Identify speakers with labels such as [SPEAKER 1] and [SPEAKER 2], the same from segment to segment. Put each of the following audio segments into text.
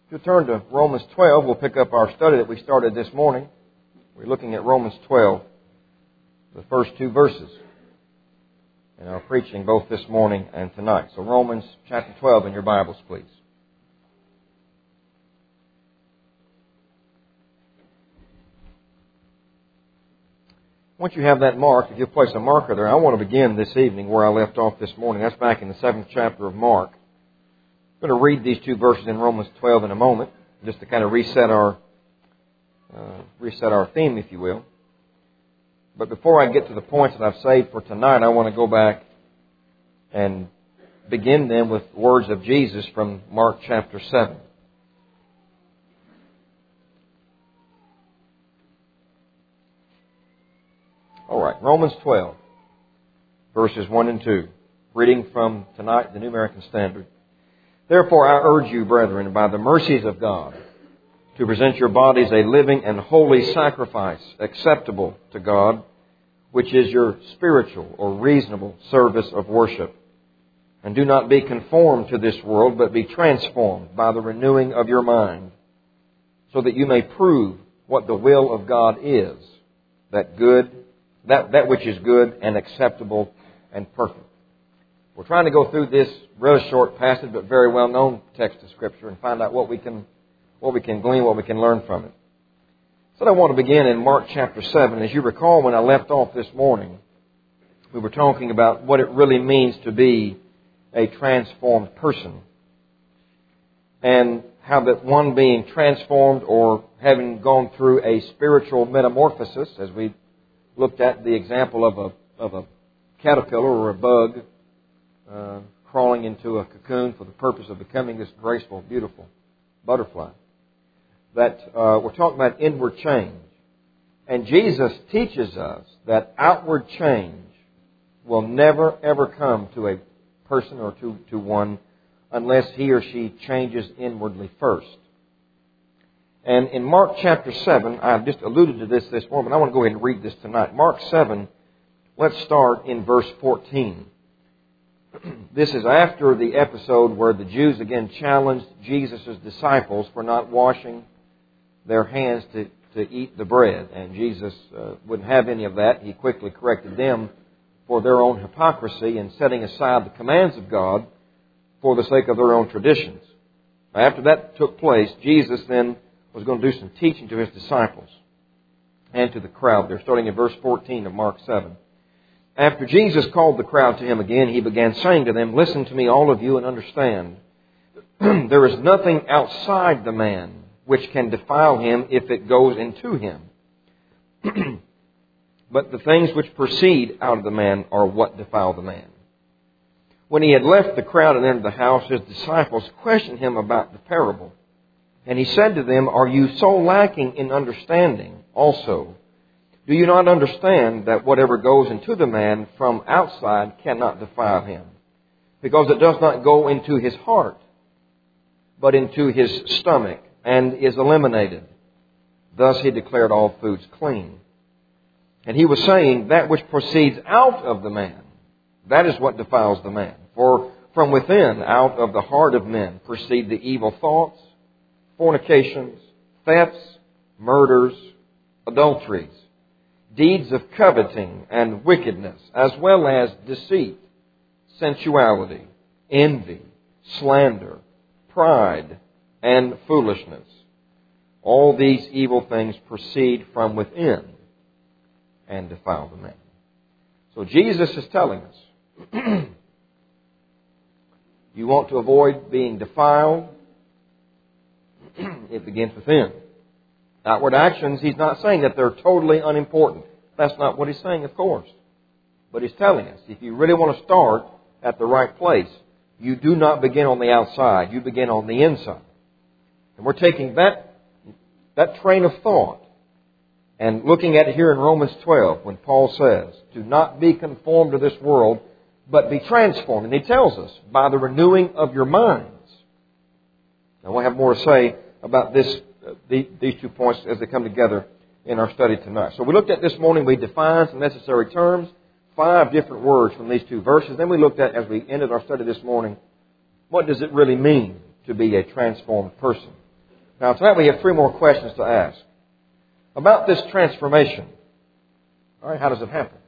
[SPEAKER 1] If you turn to Romans 12, we'll pick up our study that we started this morning. We're looking at Romans 12, the first two verses, in our preaching both this morning and tonight. So Romans chapter 12 in your Bibles, please. Once you have that marked, if you'll place a marker there, I want to begin this evening where I left off this morning. That's back in the 7th chapter of Mark. I'm going to read these two verses in Romans 12 in a moment, just to kind of reset our theme, if you will. But before I get to the points that I've saved for tonight, I want to go back and begin then with words of Jesus from Mark chapter 7. All right, Romans 12, verses 1 and 2. Reading from tonight, the New American Standard. Therefore I urge you, brethren, by the mercies of God, to present your bodies a living and holy sacrifice, acceptable to God, which is your spiritual or reasonable service of worship. And do not be conformed to this world, but be transformed by the renewing of your mind, so that you may prove what the will of God is, that which is good and acceptable and perfect. We're trying to go through this really short passage, but very well-known text of Scripture, and find out what we can glean, what we can learn from it. So I want to begin in Mark chapter 7. As you recall, when I left off this morning, we were talking about what it really means to be a transformed person, and how that one being transformed or having gone through a spiritual metamorphosis, as we looked at the example of a caterpillar or a bug crawling into a cocoon for the purpose of becoming this graceful, beautiful butterfly. That we're talking about inward change. And Jesus teaches us that outward change will never, ever come to a person or to one unless he or she changes inwardly first. And in Mark chapter 7, I've just alluded to this morning, but I want to go ahead and read this tonight. Mark 7, let's start in verse 14. This is after the episode where the Jews again challenged Jesus' disciples for not washing their hands to eat the bread. And Jesus wouldn't have any of that. He quickly corrected them for their own hypocrisy and setting aside the commands of God for the sake of their own traditions. After that took place, Jesus then was going to do some teaching to His disciples and to the crowd. They're starting in verse 14 of Mark 7. After Jesus called the crowd to Him again, He began saying to them, "Listen to me, all of you, and understand. There is nothing outside the man which can defile him if it goes into him. But the things which proceed out of the man are what defile the man." When He had left the crowd and entered the house, His disciples questioned Him about the parable. And He said to them, "Are you so lacking in understanding also? Do you not understand that whatever goes into the man from outside cannot defile him? Because it does not go into his heart, but into his stomach, and is eliminated." Thus He declared all foods clean. And He was saying, that which proceeds out of the man, that is what defiles the man. For from within, out of the heart of men, proceed the evil thoughts, fornications, thefts, murders, adulteries, deeds of coveting and wickedness, as well as deceit, sensuality, envy, slander, pride, and foolishness. All these evil things proceed from within and defile the man. So Jesus is telling us, you want to avoid being defiled? It begins within. Outward actions, He's not saying that they're totally unimportant. That's not what He's saying, of course. But He's telling us, if you really want to start at the right place, you do not begin on the outside. You begin on the inside. And we're taking that train of thought and looking at it here in Romans 12 when Paul says, "Do not be conformed to this world, but be transformed." And he tells us, by the renewing of your minds. Now we'll have more to say about these 2 points as they come together in our study tonight. So we looked at this morning, we defined some necessary terms, 5 different words from these 2 verses. Then we looked at, as we ended our study this morning, what does it really mean to be a transformed person? Now, tonight we have 3 more questions to ask. About this transformation. All right, how does it happen?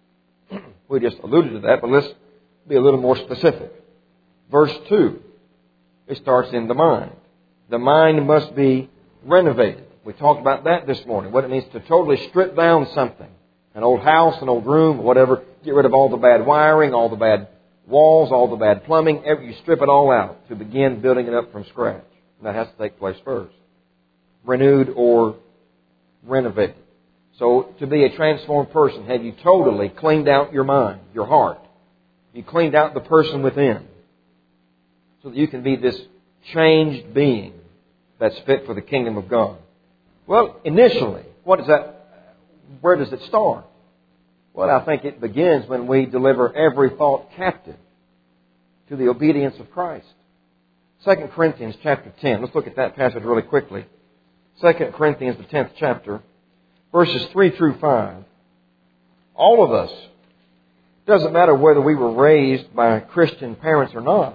[SPEAKER 1] We just alluded to that, but let's be a little more specific. Verse 2, it starts in the mind. The mind must be renovated. We talked about that this morning, what it means to totally strip down something. An old house, an old room, whatever. Get rid of all the bad wiring, all the bad walls, all the bad plumbing. You strip it all out to begin building it up from scratch. And that has to take place first. Renewed or renovated. So, to be a transformed person, have you totally cleaned out your mind, your heart? You cleaned out the person within so that you can be this changed being that's fit for the kingdom of God. Well, initially, where does it start? Well, I think it begins when we deliver every thought captive to the obedience of Christ. 2 Corinthians chapter 10. Let's look at that passage really quickly. 2 Corinthians, the 10th chapter, verses 3 through 5. All of us, doesn't matter whether we were raised by Christian parents or not,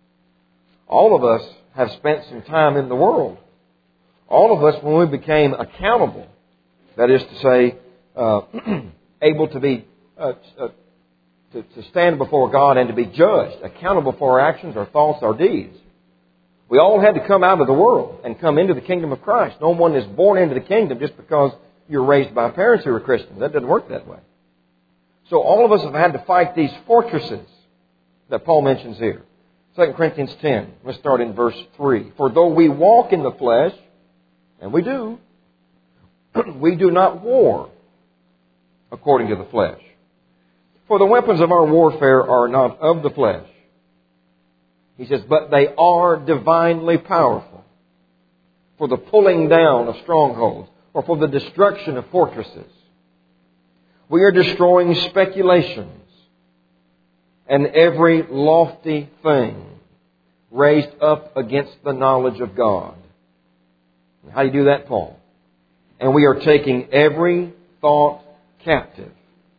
[SPEAKER 1] all of us have spent some time in the world. All of us, when we became accountable, that is to say, able to be to stand before God and to be judged, accountable for our actions, our thoughts, our deeds. We all had to come out of the world and come into the kingdom of Christ. No one is born into the kingdom just because you're raised by parents who are Christians. That doesn't work that way. So all of us have had to fight these fortresses that Paul mentions here. 2 Corinthians 10, let's start in verse 3. For though we walk in the flesh, and we do not war according to the flesh. For the weapons of our warfare are not of the flesh. He says, but they are divinely powerful for the pulling down of strongholds or for the destruction of fortresses. We are destroying speculations and every lofty thing raised up against the knowledge of God. How do you do that, Paul? And we are taking every thought captive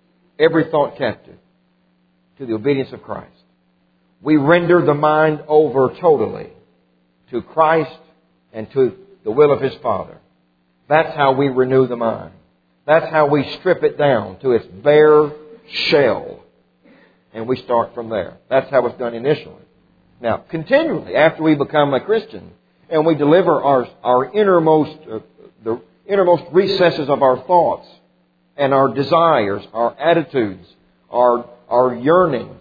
[SPEAKER 1] to the obedience of Christ. We render the mind over totally to Christ and to the will of His Father. That's how we renew the mind. That's how we strip it down to its bare shell. And we start from there. That's how it's done initially. Now, continually, after we become a Christian and we deliver our innermost, the innermost recesses of our thoughts and our desires, our attitudes, our yearnings.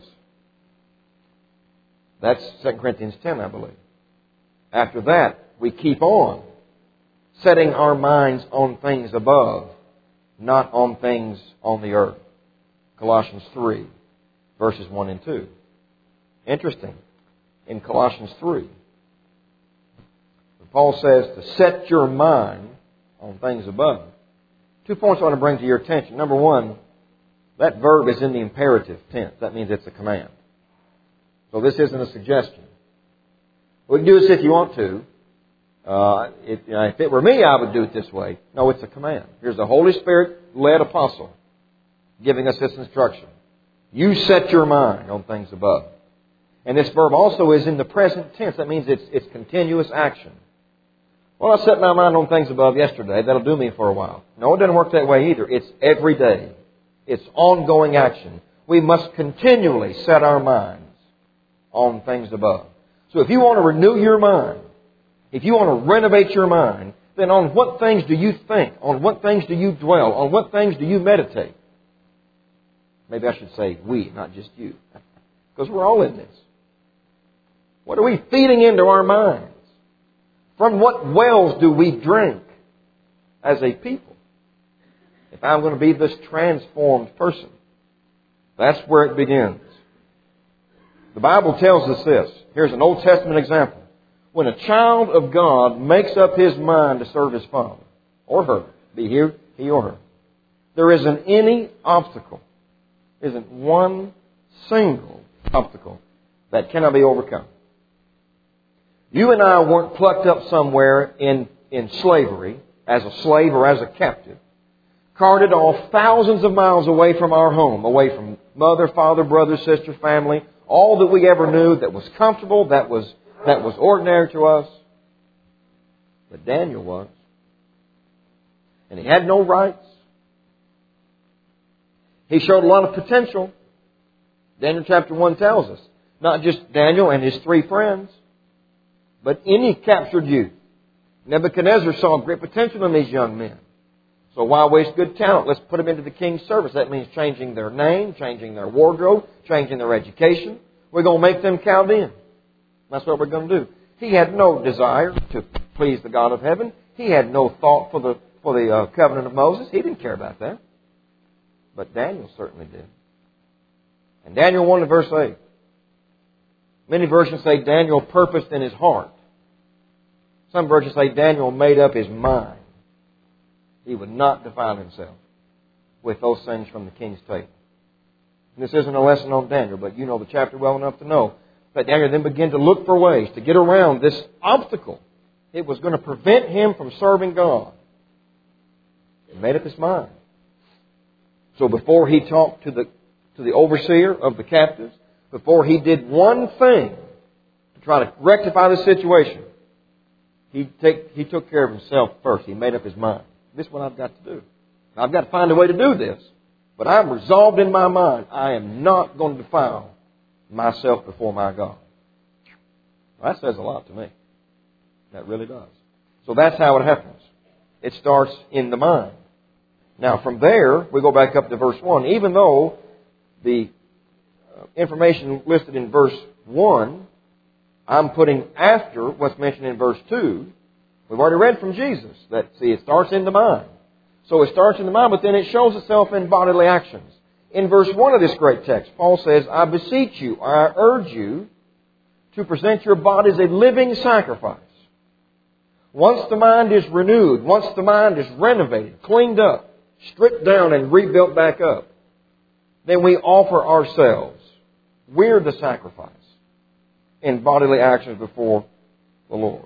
[SPEAKER 1] That's 2 Corinthians 10, I believe. After that, we keep on setting our minds on things above, not on things on the earth. Colossians 3, verses 1 and 2. Interesting. In Colossians 3, Paul says to set your mind on things above. 2 points I want to bring to your attention. Number one, that verb is in the imperative tense. That means it's a command. So this isn't a suggestion. We can do this if you want to. If it were me, I would do it this way. No, it's a command. Here's the Holy Spirit-led apostle giving us this instruction. You set your mind on things above. And this verb also is in the present tense. That means it's continuous action. Well, I set my mind on things above yesterday. That'll do me for a while. No, it doesn't work that way either. It's every day. It's ongoing action. We must continually set our minds on things above. So if you want to renew your mind, if you want to renovate your mind, then on what things do you think? On what things do you dwell? On what things do you meditate? Maybe I should say we, not just you. Because we're all in this. What are we feeding into our minds? From what wells do we drink as a people? If I'm going to be this transformed person, that's where it begins. The Bible tells us this. Here's an Old Testament example. When a child of God makes up his mind to serve his father or her, be he or her, there isn't any obstacle, isn't one single obstacle that cannot be overcome. You and I weren't plucked up somewhere in slavery as a slave or as a captive, carted off thousands of miles away from our home, away from mother, father, brother, sister, family, all that we ever knew that was comfortable, that was ordinary to us. But Daniel was. And he had no rights. He showed a lot of potential. Daniel chapter 1 tells us. Not just Daniel and his 3 friends, but any captured youth. Nebuchadnezzar saw great potential in these young men. So why waste good talent? Let's put them into the king's service. That means changing their name, changing their wardrobe, changing their education. We're going to make them Chaldean. That's what we're going to do. He had no desire to please the God of heaven. He had no thought for the covenant of Moses. He didn't care about that. But Daniel certainly did. And Daniel 1 and verse 8. Many versions say Daniel purposed in his heart. Some versions say Daniel made up his mind. He would not defile himself with those things from the king's table. And this isn't a lesson on Daniel, but you know the chapter well enough to know that Daniel then began to look for ways to get around this obstacle. It was going to prevent him from serving God. He made up his mind. So before he talked to the overseer of the captives, before he did one thing to try to rectify the situation, he took care of himself first. He made up his mind. This is what I've got to do. I've got to find a way to do this. But I'm resolved in my mind, I am not going to defile myself before my God. That says a lot to me. That really does. So that's how it happens. It starts in the mind. Now from there, we go back up to verse 1. Even though the information listed in verse 1, I'm putting after what's mentioned in verse 2, we've already read from Jesus that, see, it starts in the mind. So it starts in the mind, but then it shows itself in bodily actions. In verse 1 of this great text, Paul says, I beseech you, or I urge you, to present your bodies a living sacrifice. Once the mind is renewed, once the mind is renovated, cleaned up, stripped down and rebuilt back up, then we offer ourselves. We're the sacrifice in bodily actions before the Lord.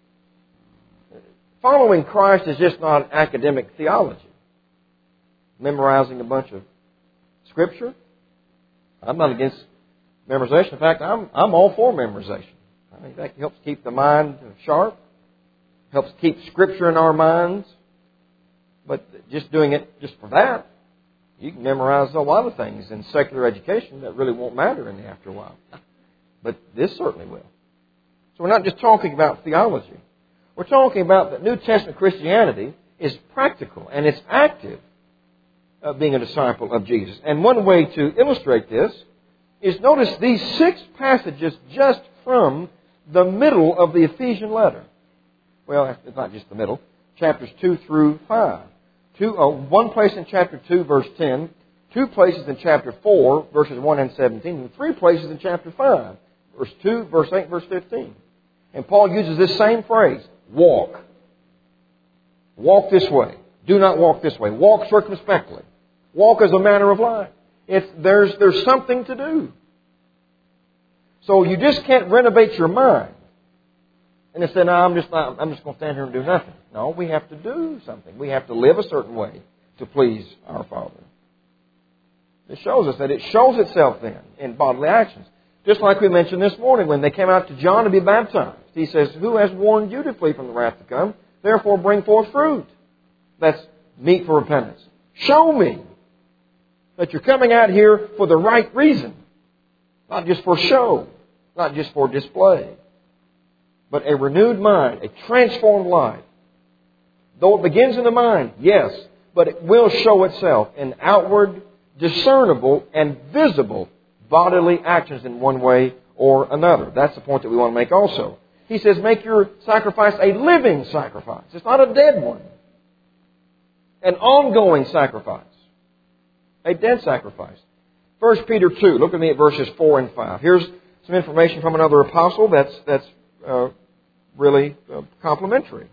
[SPEAKER 1] Following Christ is just not academic theology. Memorizing a bunch of Scripture. I'm not against memorization. In fact, I'm all for memorization. I think that helps keep the mind sharp. Helps keep Scripture in our minds. But just doing it just for that, you can memorize a lot of things in secular education that really won't matter in the after a while. But this certainly will. So we're not just talking about theology. We're talking about that New Testament Christianity is practical and it's active, being a disciple of Jesus. And one way to illustrate this is notice these 6 passages just from the middle of the Ephesian letter. Well, it's not just the middle. Chapters 2 through 5. One place in chapter 2, verse 10. 2 places in chapter 4, verses 1 and 17. And 3 places in chapter 5, verse 2, verse 8, verse 15. And Paul uses this same phrase. Walk. Walk this way. Do not walk this way. Walk circumspectly. Walk as a manner of life. There's something to do. So you just can't renovate your mind and then say, no, I'm just going to stand here and do nothing. No, we have to do something. We have to live a certain way to please our Father. It shows us that it shows itself then in bodily actions. Just like we mentioned this morning when they came out to John to be baptized. He says, who has warned you to flee from the wrath to come? Therefore bring forth fruit. That's meet for repentance. Show me that you're coming out here for the right reason. Not just for show. Not just for display. But a renewed mind. A transformed life. Though it begins in the mind, yes. But it will show itself in outward, discernible, and visible bodily actions in one way or another. That's the point that we want to make also. He says, make your sacrifice a living sacrifice. It's not a dead one. An ongoing sacrifice. A dead sacrifice. 1 Peter 2. Look at me at verses 4 and 5. Here's some information from another apostle that's really complementary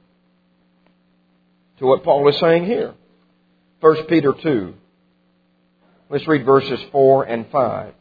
[SPEAKER 1] to what Paul is saying here. 1 Peter 2. Let's read verses 4 and 5.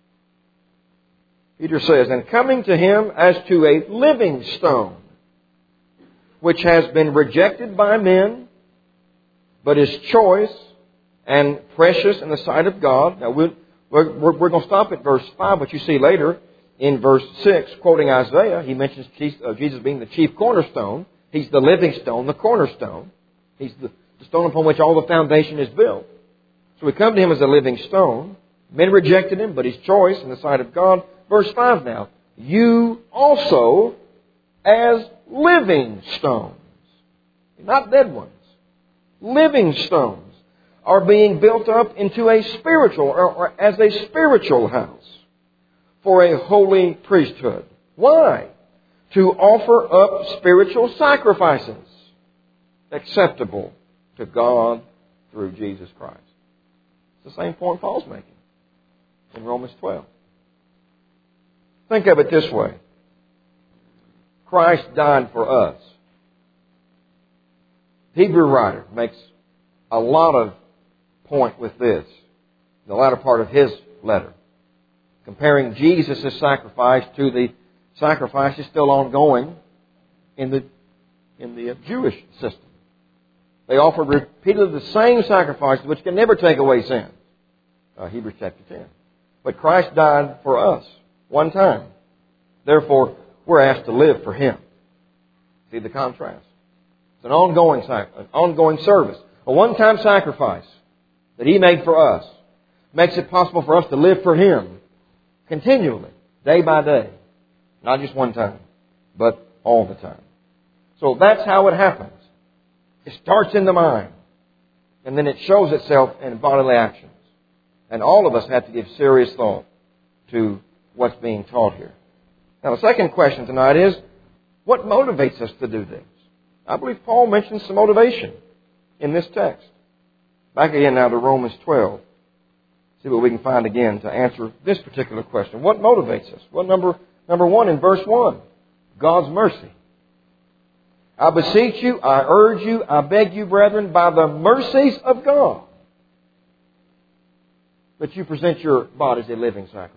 [SPEAKER 1] Peter says, and coming to him as to a living stone, which has been rejected by men, but is choice and precious in the sight of God. Now, we're going to stop at verse 5, but you see later in verse 6, quoting Isaiah, he mentions Jesus being the chief cornerstone. He's the living stone, the cornerstone. He's the stone upon which all the foundation is built. So we come to Him as a living stone. Men rejected Him, but His choice in the sight of God. Verse 5 now. You also as living stones. Not dead ones. Living stones are being built up into a spiritual, or as a spiritual house for a holy priesthood. Why? To offer up spiritual sacrifices acceptable to God through Jesus Christ. It's the same point Paul's making in Romans 12. Think of it this way. Christ died for us. The Hebrew writer makes a lot of point with this, the latter part of his letter, comparing Jesus' sacrifice to the sacrifices still ongoing in the Jewish system. They offered repeatedly the same sacrifices which can never take away sin. Hebrews chapter 10. But Christ died for us one time. Therefore, we're asked to live for Him. See the contrast? It's an ongoing service. A one-time sacrifice that He made for us makes it possible for us to live for Him continually, day by day. Not just one time, but all the time. So that's how it happens. It starts in the mind, and then it shows itself in bodily actions. And all of us have to give serious thought to what's being taught here. Now, the second question tonight is, what motivates us to do this? I believe Paul mentions some motivation in this text. Back again now to Romans 12. See what we can find again to answer this particular question. What motivates us? Well, number one in verse 1, God's mercy. I beseech you, I urge you, I beg you, brethren, by the mercies of God, that you present your bodies a living sacrifice.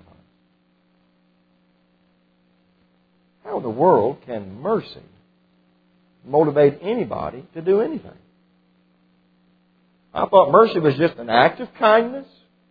[SPEAKER 1] How in the world can mercy motivate anybody to do anything? I thought mercy was just an act of kindness,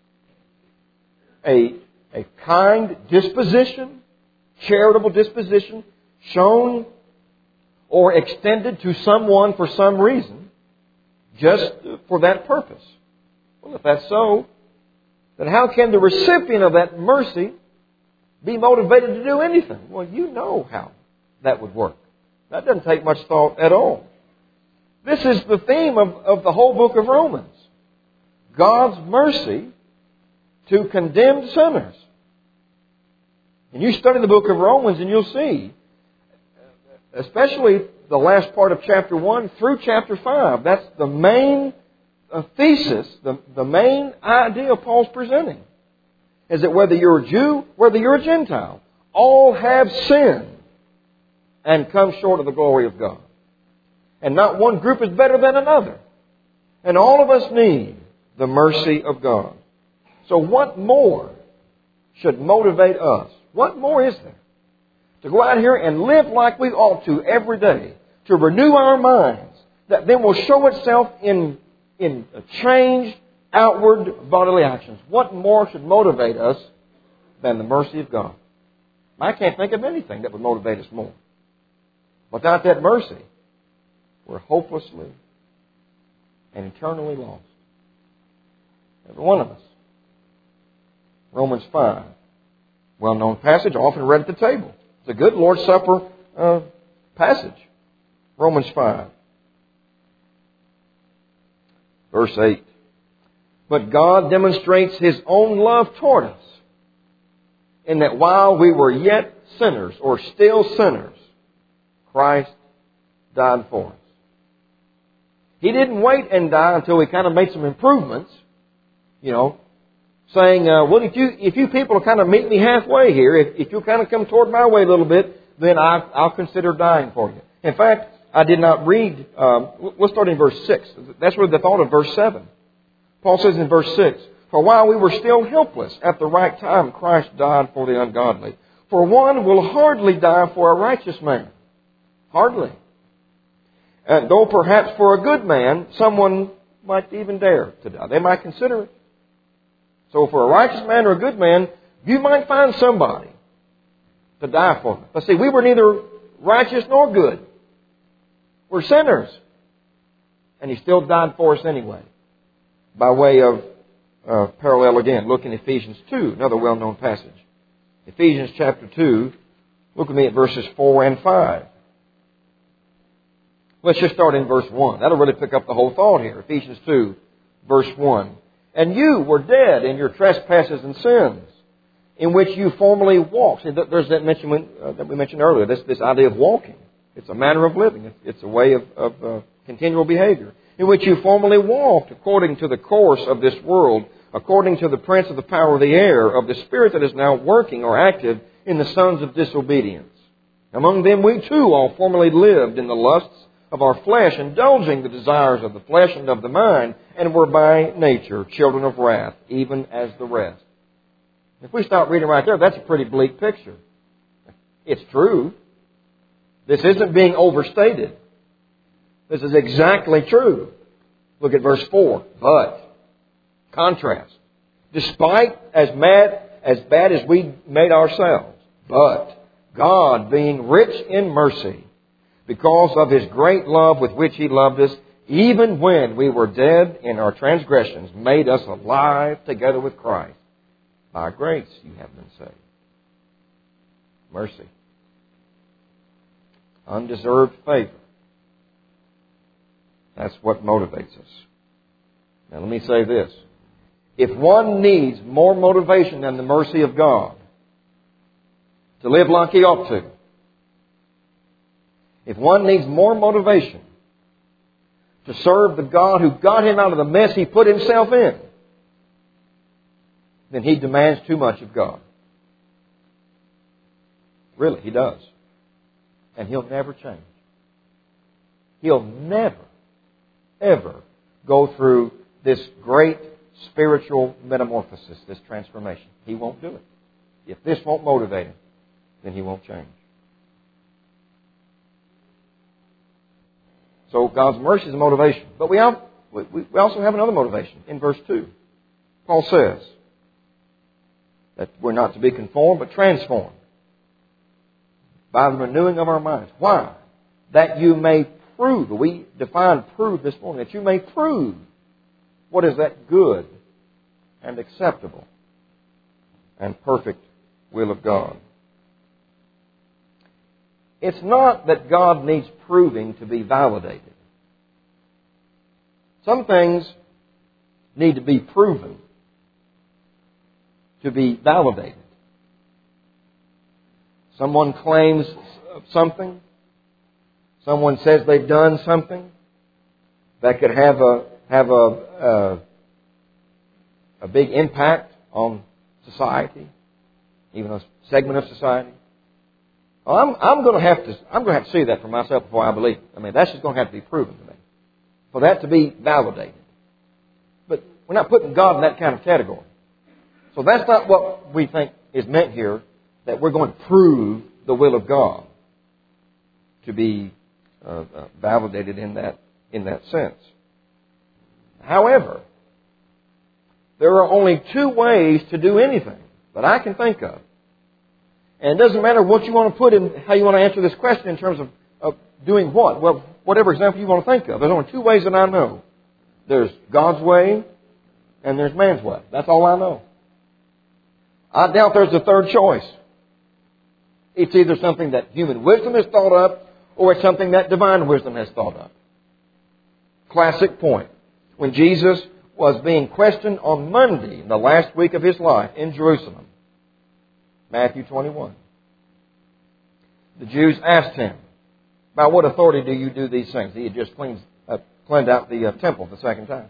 [SPEAKER 1] a kind disposition, charitable disposition, shown or extended to someone for some reason, just for that purpose. Well, if that's so, then how can the recipient of that mercy be motivated to do anything? Well, you know how that would work. That doesn't take much thought at all. This is the theme of the whole book of Romans. God's mercy to condemned sinners. And you study the book of Romans and you'll see, especially the last part of chapter 1 through chapter 5, that's the main thesis, the main idea Paul's presenting. Is that whether you're a Jew, whether you're a Gentile, all have sinned and come short of the glory of God. And not one group is better than another. And all of us need the mercy of God. So what more should motivate us? What more is there? To go out here and live like we ought to every day. To renew our minds. That then will show itself in a changed outward bodily actions. What more should motivate us than the mercy of God? I can't think of anything that would motivate us more. Without that mercy, we're hopelessly and eternally lost. Every one of us. Romans 5. Well-known passage, often read at the table. It's a good Lord's Supper passage. Romans 5. Verse 8. But God demonstrates His own love toward us, in that while we were yet sinners, or still sinners, Christ died for us. He didn't wait and die until we kind of made some improvements, saying, well, if you people will kind of meet me halfway here, if you'll kind of come toward my way a little bit, then I'll consider dying for you. In fact, I did not read, let's start in verse 6. That's where the thought of verse 7. Paul says in verse 6, for while we were still helpless, at the right time Christ died for the ungodly. For one will hardly die for a righteous man. Hardly. And though perhaps for a good man, someone might even dare to die. They might consider it. So for a righteous man or a good man, you might find somebody to die for them. But see, we were neither righteous nor good. We're sinners. And He still died for us anyway. By way of parallel again, look in Ephesians 2, another well-known passage. Ephesians chapter 2, look with me at verses 4 and 5. Let's just start in verse 1. That'll really pick up the whole thought here. Ephesians 2, verse 1. And you were dead in your trespasses and sins, in which you formerly walked. See, there's that mention that we mentioned earlier, this idea of walking. It's a manner of living. It's a way of continual behavior. In which you formerly walked according to the course of this world, according to the prince of the power of the air, of the spirit that is now working or active in the sons of disobedience. Among them we too all formerly lived in the lusts of our flesh, indulging the desires of the flesh and of the mind, and were by nature children of wrath, even as the rest. If we stop reading right there, that's a pretty bleak picture. It's true. This isn't being overstated. This is exactly true. Look at verse 4. But, contrast, despite as bad as we made ourselves, but God, being rich in mercy, because of His great love with which He loved us, even when we were dead in our transgressions, made us alive together with Christ. By grace you have been saved. Mercy. Undeserved favor. That's what motivates us. Now let me say this. If one needs more motivation than the mercy of God to live like he ought to, if one needs more motivation to serve the God who got him out of the mess he put himself in, then he demands too much of God. Really, he does. And he'll never change. He'll never, ever go through this great spiritual metamorphosis, this transformation. He won't do it. If this won't motivate him, then he won't change. So God's mercy is a motivation. But we also have another motivation in verse 2. Paul says that we're not to be conformed, but transformed by the renewing of our minds. Why? That you may prove. We define prove this morning. That you may prove what is that good and acceptable and perfect will of God. It's not that God needs proving to be validated. Some things need to be proven to be validated. Someone claims something. Someone says they've done something that could have a big impact on society, even a segment of society. I'm going to have to see that for myself before I believe it. I mean, that's just going to have to be proven to me for that to be validated. But we're not putting God in that kind of category. So that's not what we think is meant here, that we're going to prove the will of God to be validated in that sense. However, there are only two ways to do anything that I can think of. And it doesn't matter what you want to put in, how you want to answer this question in terms of doing what. Well, whatever example you want to think of. There's only two ways that I know. There's God's way and there's man's way. That's all I know. I doubt there's a third choice. It's either something that human wisdom has thought up or it's something that divine wisdom has thought up. Classic point. When Jesus was being questioned on Monday, in the last week of His life in Jerusalem, Matthew 21. The Jews asked Him, by what authority do you do these things? He had just cleaned out the temple the second time.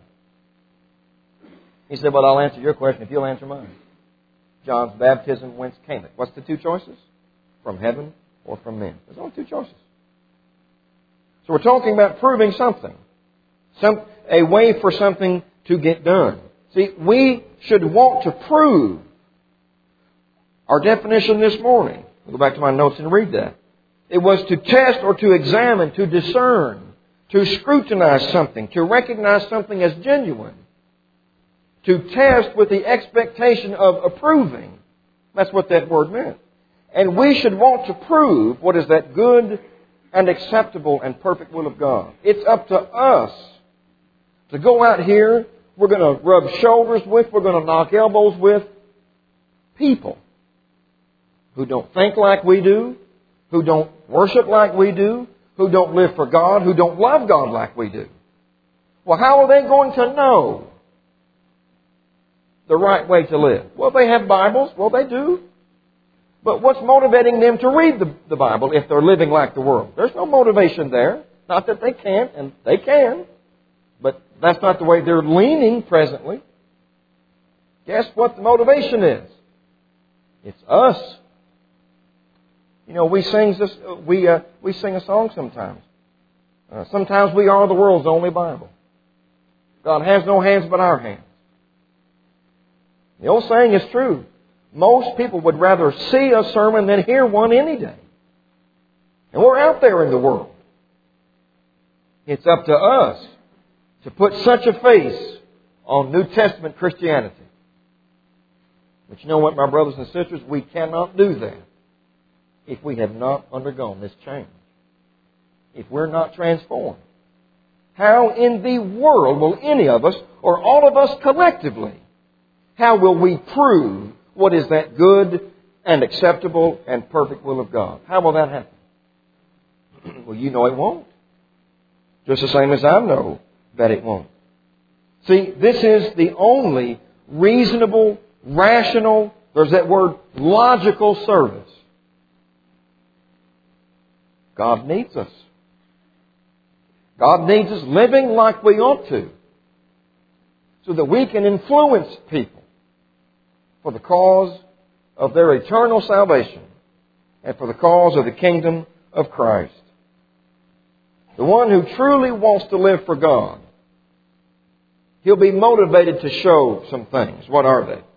[SPEAKER 1] He said, well, I'll answer your question if you'll answer mine. John's baptism, whence came it? What's the two choices? From heaven or from men? There's only two choices. So we're talking about proving something. A way for something to get done. See, we should want to prove. Our definition this morning, I'll go back to my notes and read that. It was to test or to examine, to discern, to scrutinize something, to recognize something as genuine. To test with the expectation of approving. That's what that word meant. And we should want to prove what is that good and acceptable and perfect will of God. It's up to us to go out here. We're going to rub shoulders with, we're going to knock elbows with people who don't think like we do, who don't worship like we do, who don't live for God, who don't love God like we do. Well, how are they going to know the right way to live? Well, they have Bibles. Well, they do. But what's motivating them to read the Bible if they're living like the world? There's no motivation there. Not that they can't, and they can. But that's not the way they're leaning presently. Guess what the motivation is? It's us. You know, we sing a song sometimes. Sometimes we are the world's only Bible. God has no hands but our hands. The old saying is true. Most people would rather see a sermon than hear one any day. And we're out there in the world. It's up to us to put such a face on New Testament Christianity. But you know what, my brothers and sisters? We cannot do that if we have not undergone this change. If we're not transformed. How in the world will any of us, or all of us collectively, how will we prove what is that good and acceptable and perfect will of God? How will that happen? Well, you know it won't. Just the same as I know that it won't. See, this is the only reasonable, rational, there's that word, logical service. God needs us. God needs us living like we ought to, so that we can influence people for the cause of their eternal salvation and for the cause of the kingdom of Christ. The one who truly wants to live for God, he'll be motivated to show some things. What are they?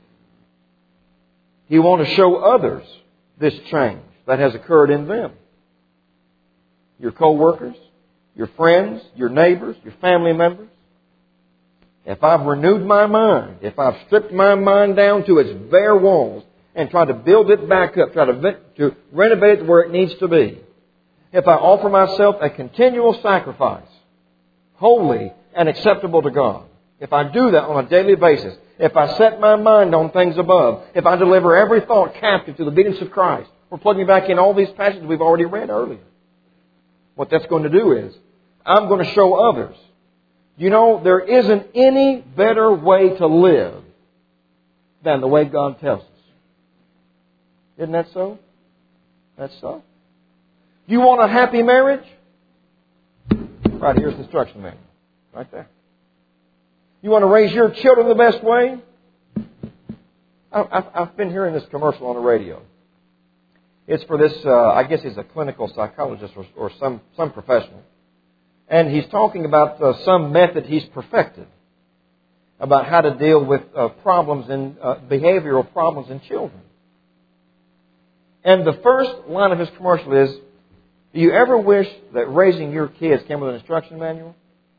[SPEAKER 1] He'll want to show others this change that has occurred in them. Your co-workers, your friends, your neighbors, your family members. If I've renewed my mind, if I've stripped my mind down to its bare walls and tried to build it back up, try to renovate it where it needs to be, if I offer myself a continual sacrifice, holy and acceptable to God, if I do that on a daily basis, if I set my mind on things above, if I deliver every thought captive to the obedience of Christ, we're plugging back in all these passages we've already read earlier. What that's going to do is, I'm going to show others. You know, there isn't any better way to live than the way God tells us. Isn't that so? That's so. You want a happy marriage? Right, here's the instruction manual. Right there. You want to raise your children the best way? I've been hearing this commercial on the radio. It's for this, I guess he's a clinical psychologist or some professional. And he's talking about some method he's perfected about how to deal with problems in behavioral problems in children. And the first line of his commercial is, do you ever wish that raising your kids came with an instruction manual?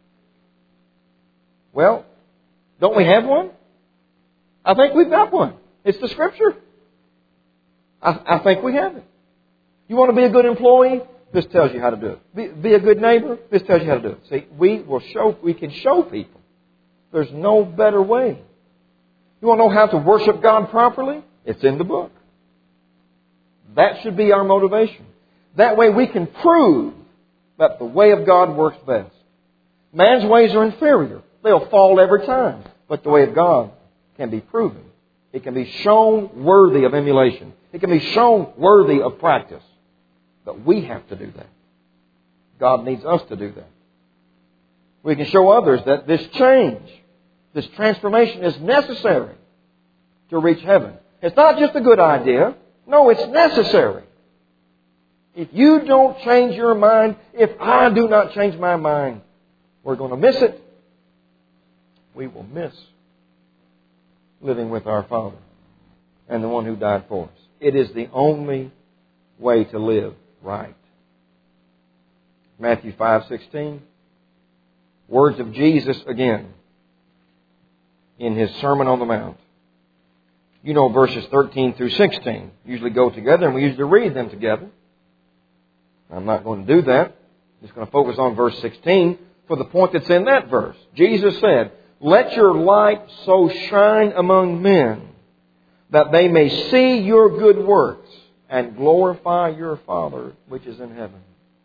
[SPEAKER 1] Well, don't we have one? I think we've got one. It's the Scripture. I think we have it. You want to be a good employee? This tells you how to do it. Be a good neighbor? This tells you how to do it. See, we can show people. There's no better way. You want to know how to worship God properly? It's in the book. That should be our motivation. That way we can prove that the way of God works best. Man's ways are inferior. They'll fall every time. But the way of God can be proven. It can be shown worthy of emulation. It can be shown worthy of practice. But we have to do that. God needs us to do that. We can show others that this change, this transformation is necessary to reach heaven. It's not just a good idea. No, it's necessary. If you don't change your mind, if I do not change my mind, we're going to miss it. We will miss living with our Father and the one who died for us. It is the only way to live right. Matthew 5:16. Words of Jesus again in His Sermon on the Mount. You know verses 13 through 16 usually go together, and we usually read them together. I'm not going to do that. I'm just going to focus on verse 16 for the point that's in that verse. Jesus said, "Let your light so shine among men that they may see your good works and glorify your Father which is in heaven."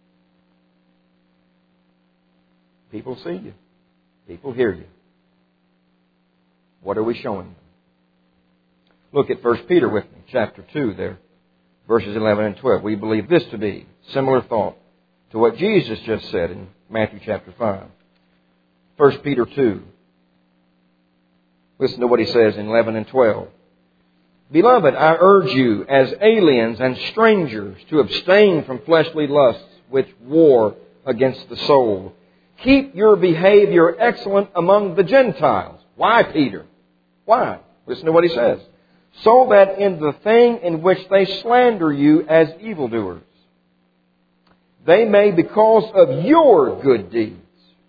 [SPEAKER 1] People see you. People hear you. What are we showing them? Look at 1 Peter with me, chapter 2 there, verses 11 and 12. We believe this to be similar thought to what Jesus just said in Matthew chapter 5. 1 Peter 2. Listen to what he says in 11 and 12. "Beloved, I urge you as aliens and strangers to abstain from fleshly lusts which war against the soul. Keep your behavior excellent among the Gentiles." Why, Peter? Why? Listen to what he says. "So that in the thing in which they slander you as evildoers, they may, because of your good deeds,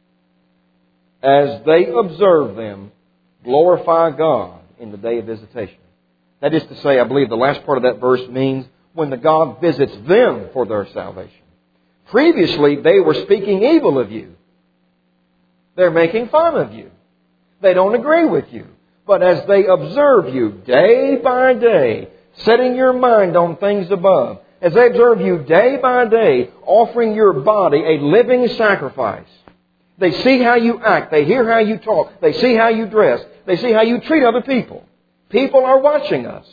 [SPEAKER 1] as they observe them, glorify God in the day of visitation." That is to say, I believe the last part of that verse means when the God visits them for their salvation. Previously, they were speaking evil of you. They're making fun of you. They don't agree with you. But as they observe you day by day, setting your mind on things above, as they observe you day by day, offering your body a living sacrifice, they see how you act, they hear how you talk, they see how you dress, they see how you treat other people. People are watching us.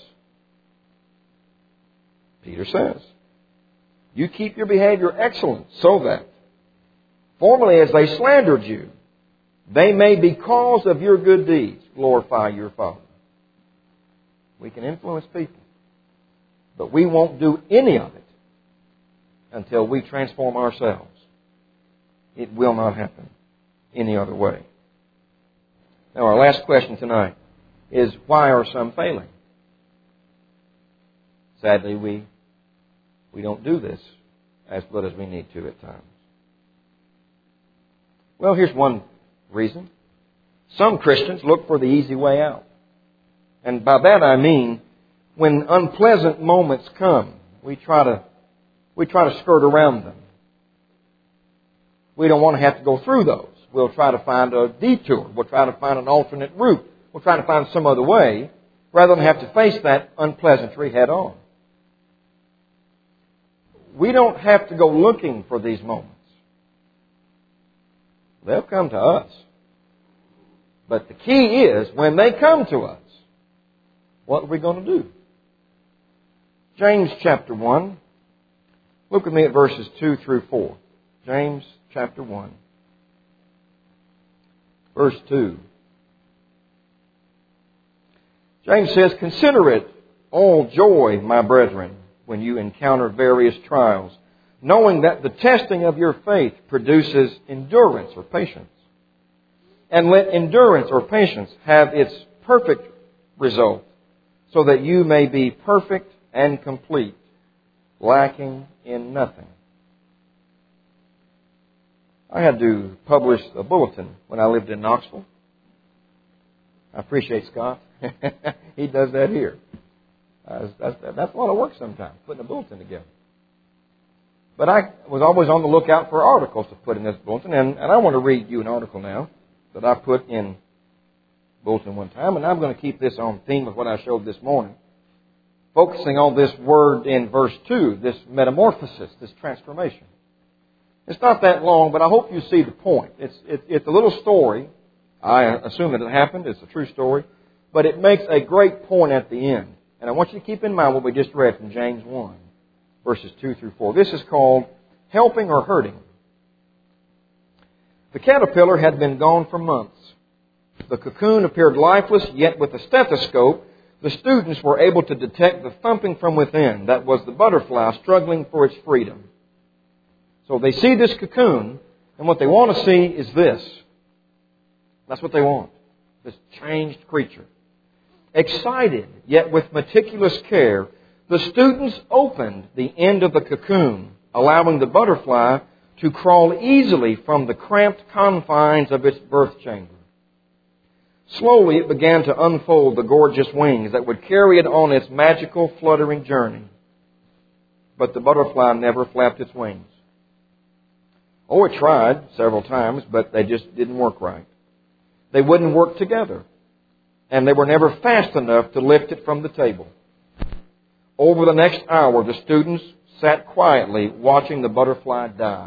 [SPEAKER 1] Peter says, you keep your behavior excellent so that, formerly as they slandered you, they may, because of your good deeds, glorify your Father. We can influence people, but we won't do any of it until we transform ourselves. It will not happen any other way. Now, our last question tonight is, why are some failing? Sadly, we don't do this as good as we need to at times. Well, here's one reason. Some Christians look for the easy way out. And by that I mean, when unpleasant moments come, we try to skirt around them. We don't want to have to go through those. We'll try to find a detour. We'll try to find an alternate route. We'll try to find some other way rather than have to face that unpleasantry head on. We don't have to go looking for these moments. They'll come to us. But the key is, when they come to us, what are we going to do? James chapter 1. Look with me at verses 2 through 4. James chapter 1. Verse 2. James says, "Consider it all joy, my brethren, when you encounter various trials, knowing that the testing of your faith produces endurance or patience. And let endurance or patience have its perfect result, so that you may be perfect and complete, lacking in nothing." I had to publish a bulletin when I lived in Knoxville. I appreciate Scott. He does that here. That's a lot of work sometimes, putting a bulletin together. But I was always on the lookout for articles to put in this bulletin, and I want to read you an article now that I put in bulletin one time, and I'm going to keep this on theme with what I showed this morning, focusing on this word in verse 2, this metamorphosis, this transformation. It's not that long, but I hope you see the point. It's a little story. I assume that it happened. It's a true story. But it makes a great point at the end. And I want you to keep in mind what we just read from James 1, verses 2 through 4. This is called Helping or Hurting. The caterpillar had been gone for months. The cocoon appeared lifeless, yet with a stethoscope, the students were able to detect the thumping from within. That was the butterfly struggling for its freedom. So they see this cocoon, and what they want to see is this. That's what they want. This changed creature. Excited, yet with meticulous care, the students opened the end of the cocoon, allowing the butterfly to crawl easily from the cramped confines of its birth chamber. Slowly it began to unfold the gorgeous wings that would carry it on its magical, fluttering journey. But the butterfly never flapped its wings. Oh, it tried several times, but they just didn't work right. They wouldn't work together. And they were never fast enough to lift it from the table. Over the next hour, the students sat quietly watching the butterfly die.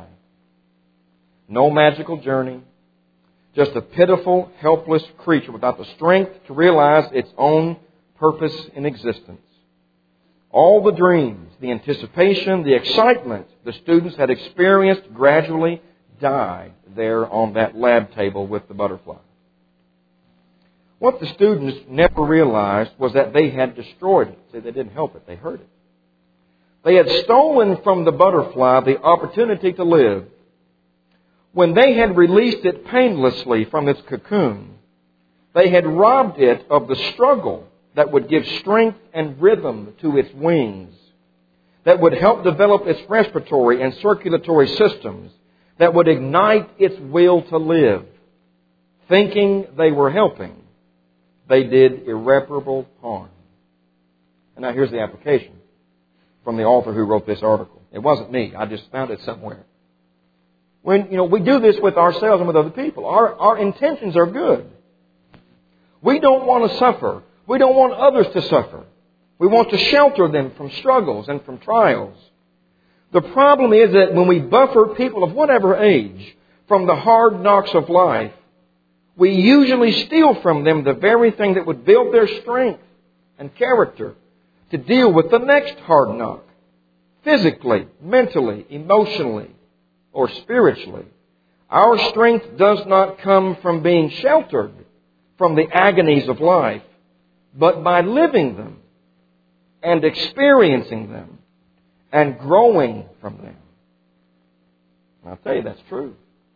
[SPEAKER 1] No magical journey. Just a pitiful, helpless creature without the strength to realize its own purpose in existence. All the dreams, the anticipation, the excitement the students had experienced gradually died there on that lab table with the butterfly. What the students never realized was that they had destroyed it. See, they didn't help it, they hurt it. They had stolen from the butterfly the opportunity to live. When they had released it painlessly from its cocoon, they had robbed it of the struggle that would give strength and rhythm to its wings, that would help develop its respiratory and circulatory systems, that would ignite its will to live. Thinking they were helping, they did irreparable harm. And now here's the application from the author who wrote this article. It wasn't me. I just found it somewhere. When, we do this with ourselves and with other people. Our intentions are good. We don't want to suffer. We don't want others to suffer. We want to shelter them from struggles and from trials. The problem is that when we buffer people of whatever age from the hard knocks of life, we usually steal from them the very thing that would build their strength and character to deal with the next hard knock. Physically, mentally, emotionally, or spiritually. Our strength does not come from being sheltered from the agonies of life, but by living them and experiencing them and growing from them. And I'll tell you, that's true.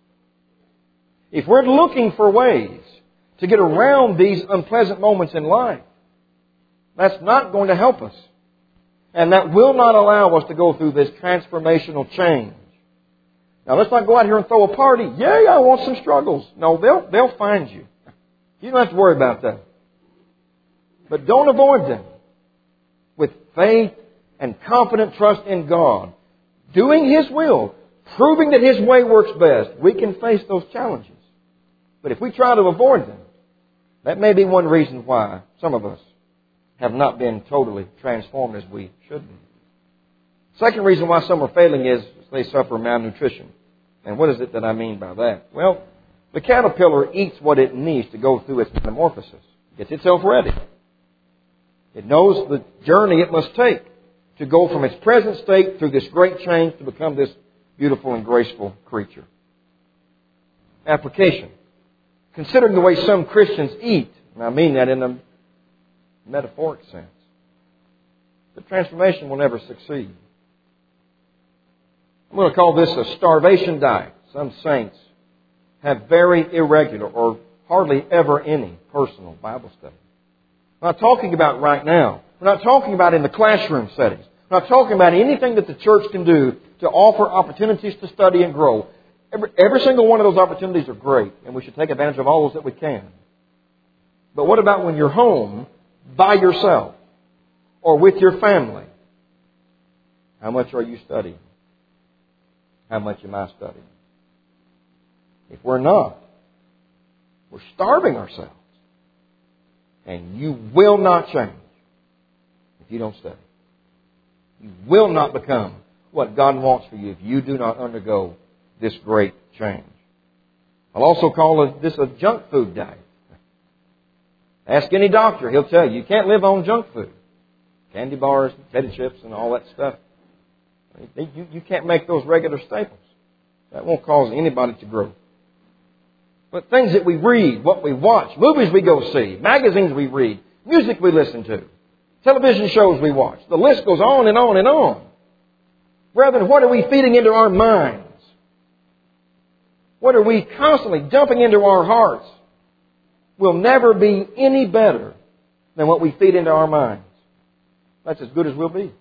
[SPEAKER 1] If we're looking for ways to get around these unpleasant moments in life, that's not going to help us. And that will not allow us to go through this transformational change. Now, let's not go out here and throw a party. Yay, I want some struggles. No, they'll find you. You don't have to worry about that. But don't avoid them. With faith and confident trust in God, doing His will, proving that His way works best, we can face those challenges. But if we try to avoid them, that may be one reason why some of us have not been totally transformed as we should be. Second reason why some are failing is they suffer malnutrition. And what is it that I mean by that? Well, the caterpillar eats what it needs to go through its metamorphosis. It gets itself ready. It knows the journey it must take to go from its present state through this great change to become this beautiful and graceful creature. Application. Considering the way some Christians eat, and I mean that in a metaphoric sense, the transformation will never succeed. I'm going to call this a starvation diet. Some saints have very irregular or hardly ever any personal Bible study. I'm not talking about right now. We're not talking about in the classroom settings. We're not talking about anything that the church can do to offer opportunities to study and grow. Every single one of those opportunities are great, and we should take advantage of all those that we can. But what about when you're home by yourself or with your family? How much are you studying? How much am I studying? If we're not, we're starving ourselves. And you will not change if you don't study. You will not become what God wants for you if you do not undergo this great change. I'll also call this a junk food diet. Ask any doctor, he'll tell you, you can't live on junk food. Candy bars, potato chips, and all that stuff. You can't make those regular staples. That won't cause anybody to grow. But things that we read, what we watch, movies we go see, magazines we read, music we listen to, television shows we watch. The list goes on and on and on. Brethren, what are we feeding into our minds? What are we constantly dumping into our hearts? Will never be any better than what we feed into our minds. That's as good as we'll be.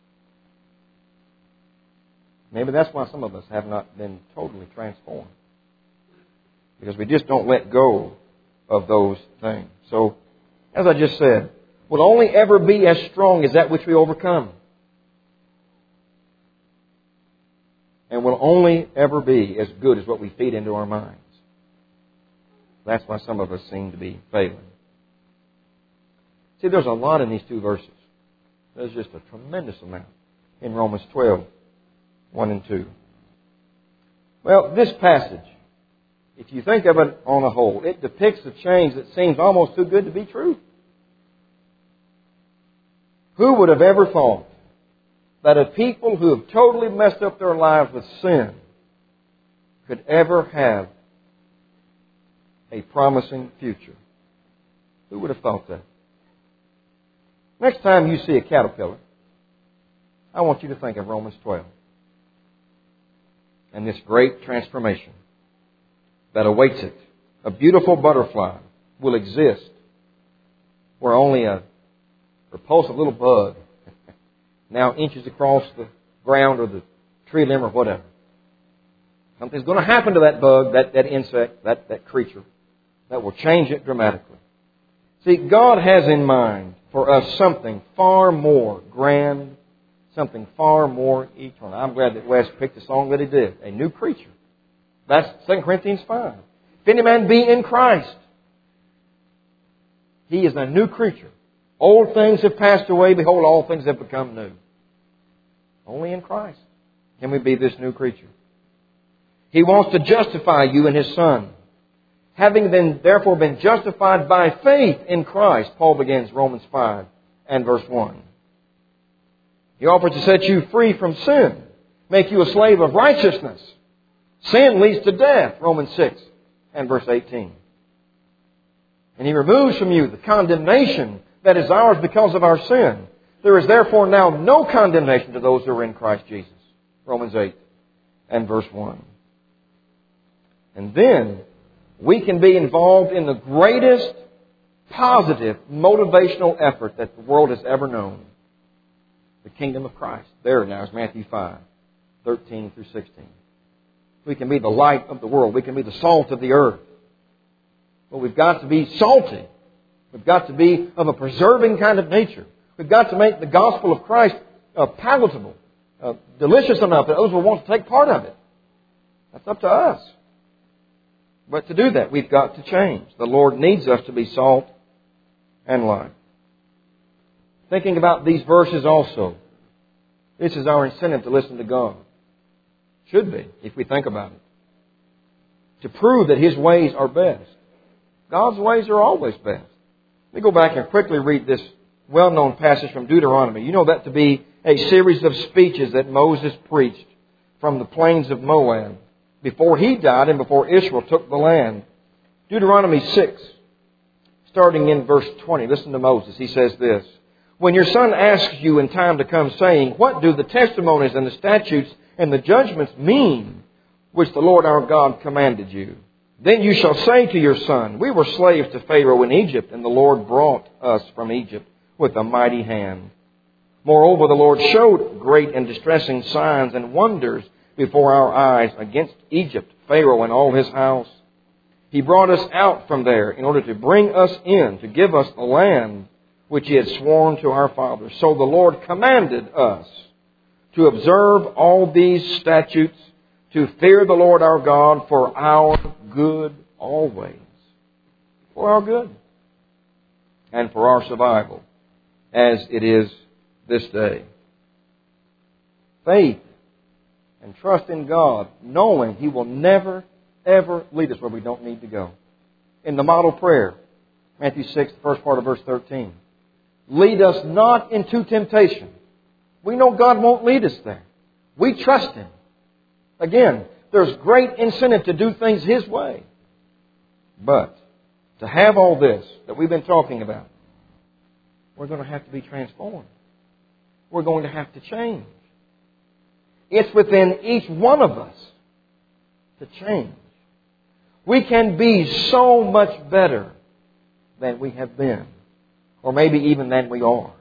[SPEAKER 1] Maybe that's why some of us have not been totally transformed. Because we just don't let go of those things. So, as I just said, we'll only ever be as strong as that which we overcome. and will only ever be as good as what we feed into our minds. That's why some of us seem to be failing. See, there's a lot in these two verses. There's just a tremendous amount in Romans 12, 1 and 2. Well, this passage, if you think of it on a whole, it depicts a change that seems almost too good to be true. Who would have ever thought that a people who have totally messed up their lives with sin could ever have a promising future? Who would have thought that? Next time you see a caterpillar, I want you to think of Romans 12 and this great transformation that awaits it. A beautiful butterfly will exist where only a repulsive little bug now inches across the ground or the tree limb or whatever. Something's going to happen to that bug, that insect, that creature, that will change it dramatically. See, God has in mind for us something far more grand, something far more eternal. I'm glad that Wes picked the song that he did. A new creature. That's 2 Corinthians 5. If any man be in Christ, he is a new creature. Old things have passed away. Behold, all things have become new. Only in Christ can we be this new creature. He wants to justify you in His Son. Having therefore been justified by faith in Christ, Paul begins Romans 5 and verse 1. He offers to set you free from sin, make you a slave of righteousness. Sin leads to death, Romans 6 and verse 18. And He removes from you the condemnation that is ours because of our sin. There is therefore now no condemnation to those who are in Christ Jesus, Romans 8 and verse 1. And then we can be involved in the greatest positive motivational effort that the world has ever known. The kingdom of Christ. There now is Matthew 5, 13 through 16. We can be the light of the world. We can be the salt of the earth. But we've got to be salty. We've got to be of a preserving kind of nature. We've got to make the gospel of Christ palatable, delicious enough that others will want to take part of it. That's up to us. But to do that, we've got to change. The Lord needs us to be salt and light. Thinking about these verses also, this is our incentive to listen to God. Should be, if we think about it. To prove that His ways are best. God's ways are always best. Let me go back and quickly read this well-known passage from Deuteronomy. You know that to be a series of speeches that Moses preached from the plains of Moab before he died and before Israel took the land. Deuteronomy 6, starting in verse 20. Listen to Moses. He says this. When your son asks you in time to come, saying, what do the testimonies and the statutes and the judgments mean, which the Lord our God commanded you? Then you shall say to your son, we were slaves to Pharaoh in Egypt, and the Lord brought us from Egypt with a mighty hand. Moreover, the Lord showed great and distressing signs and wonders before our eyes against Egypt, Pharaoh and all his house. He brought us out from there in order to bring us in, to give us the land which He had sworn to our fathers. So the Lord commanded us to observe all these statutes, to fear the Lord our God for our good always. For our good. And for our survival, as it is this day. Faith and trust in God, knowing He will never, ever lead us where we don't need to go. In the model prayer, Matthew 6, the first part of verse 13. Lead us not into temptation. We know God won't lead us there. We trust Him. Again, there's great incentive to do things His way. But to have all this that we've been talking about, we're going to have to be transformed. We're going to have to change. It's within each one of us to change. We can be so much better than we have been. Or maybe even than we are.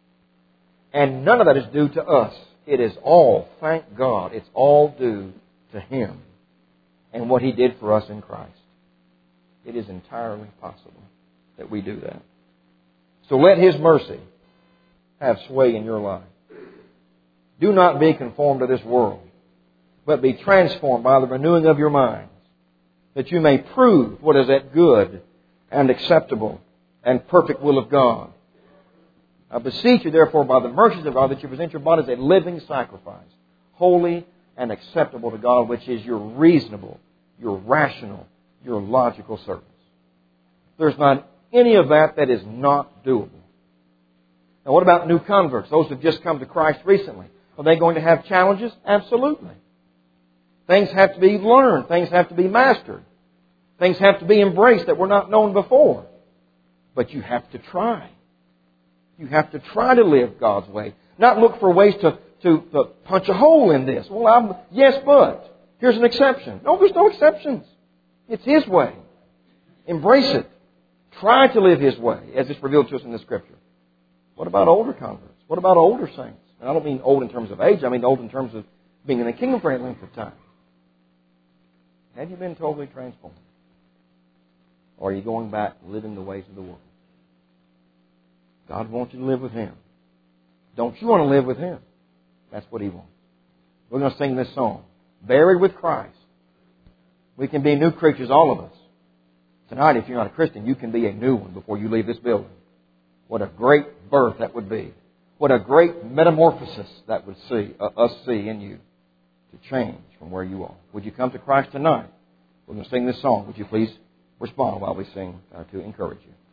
[SPEAKER 1] And none of that is due to us. It is all, thank God, it's all due to Him and what He did for us in Christ. It is entirely possible that we do that. So let His mercy have sway in your life. Do not be conformed to this world, but be transformed by the renewing of your minds, that you may prove what is that good and acceptable and perfect will of God. I beseech you, therefore, by the mercies of God, that you present your body as a living sacrifice, holy and acceptable to God, which is your reasonable, your rational, your logical service. There's not any of that that is not doable. Now, what about new converts, those who have just come to Christ recently? Are they going to have challenges? Absolutely. Things have to be learned. Things have to be mastered. Things have to be embraced that were not known before. But you have to try. You have to try to live God's way. Not look for ways to punch a hole in this. Well, yes, but. Here's an exception. No, there's no exceptions. It's His way. Embrace it. Try to live His way, as it's revealed to us in the Scripture. What about older converts? What about older saints? And I don't mean old in terms of age. I mean old in terms of being in the kingdom for a length of time. Have you been totally transformed? Or are you going back living the ways of the world? God wants you to live with Him. Don't you want to live with Him? That's what He wants. We're going to sing this song. Buried with Christ. We can be new creatures, all of us. Tonight, if you're not a Christian, you can be a new one before you leave this building. What a great birth that would be. What a great metamorphosis that would us see in you to change from where you are. Would you come to Christ tonight? We're going to sing this song. Would you please respond while we sing to encourage you?